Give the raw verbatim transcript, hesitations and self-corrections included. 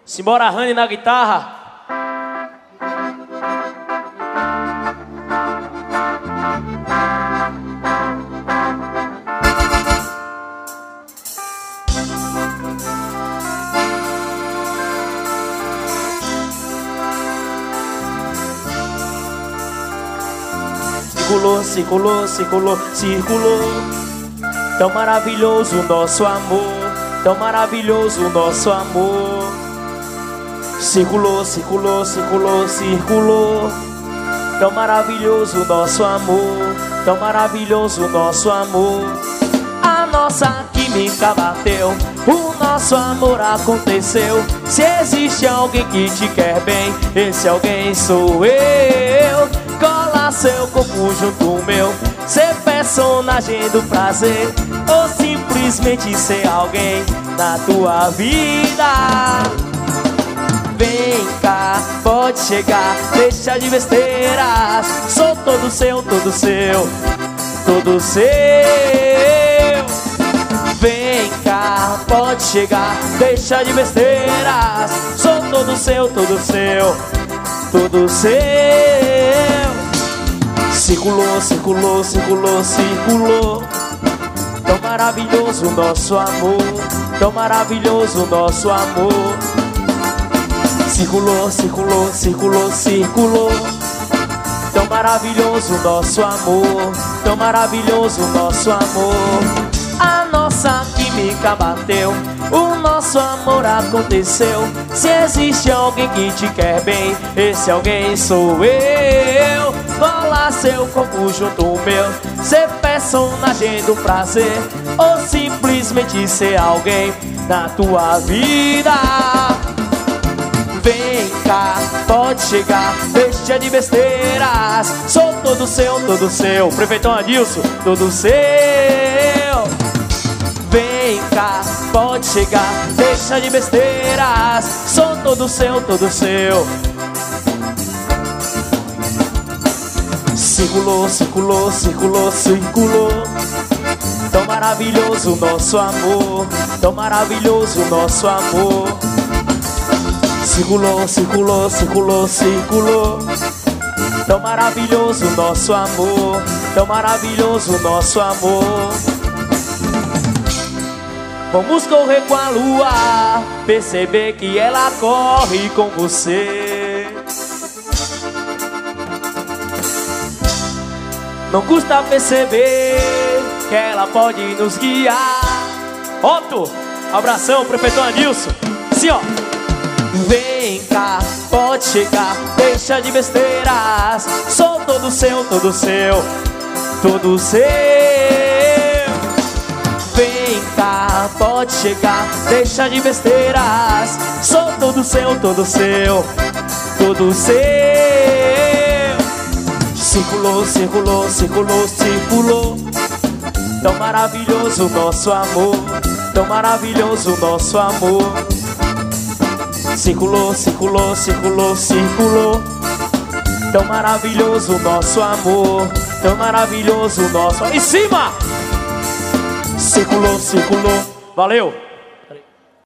Simbora, Rani na guitarra. Circulou, circulou, circulou, circulou. Tão maravilhoso o nosso amor, tão maravilhoso o nosso amor. Circulou, circulou, circulou, circulou. Tão maravilhoso o nosso amor, tão maravilhoso o nosso amor. A nossa química bateu, o nosso amor aconteceu. Se existe alguém que te quer bem, esse alguém sou eu. Cola seu corpo junto ao meu, ser personagem do prazer, ou simplesmente ser alguém na tua vida. Vem cá, pode chegar, deixa de besteiras. Sou todo seu, todo seu, todo seu. Vem cá, pode chegar, deixa de besteiras. Sou todo seu, todo seu, todo seu. Circulou, circulou, circulou, circulou. Tão maravilhoso o nosso amor, tão maravilhoso o nosso amor. Circulou, circulou, circulou, circulou. Tão maravilhoso o nosso amor, tão maravilhoso o nosso amor. A nossa química bateu, o nosso amor aconteceu. Se existe alguém que te quer bem, esse alguém sou eu. Cola seu corpo junto ao meu, ser personagem do prazer, ou simplesmente ser alguém na tua vida. Vem cá, pode chegar, deixa de besteiras. Sou todo seu, todo seu. Prefeitão Adilson, todo seu. Vem cá, pode chegar, deixa de besteiras. Sou todo seu, todo seu. Circulou, circulou, circulou, circulou. Tão maravilhoso o nosso amor, tão maravilhoso o nosso amor. Circulou, circulou, circulou, circulou. Tão maravilhoso o nosso amor, tão maravilhoso o nosso amor. Vamos correr com a lua, perceber que ela corre com você. Não custa perceber que ela pode nos guiar. Otto, abração, prefeitão Adilson. Assim, ó. Vem cá, pode chegar, deixa de besteiras. Sou todo seu, todo seu, todo seu. Vem cá, pode chegar, deixa de besteiras. Sou todo seu, todo seu, todo seu. Circulou, circulou, circulou, circulou. Tão maravilhoso o nosso amor, tão maravilhoso o nosso amor. Circulou, circulou, circulou, circulou. Tão maravilhoso o nosso amor, tão maravilhoso o nosso... Em cima! Circulou, circulou. Valeu!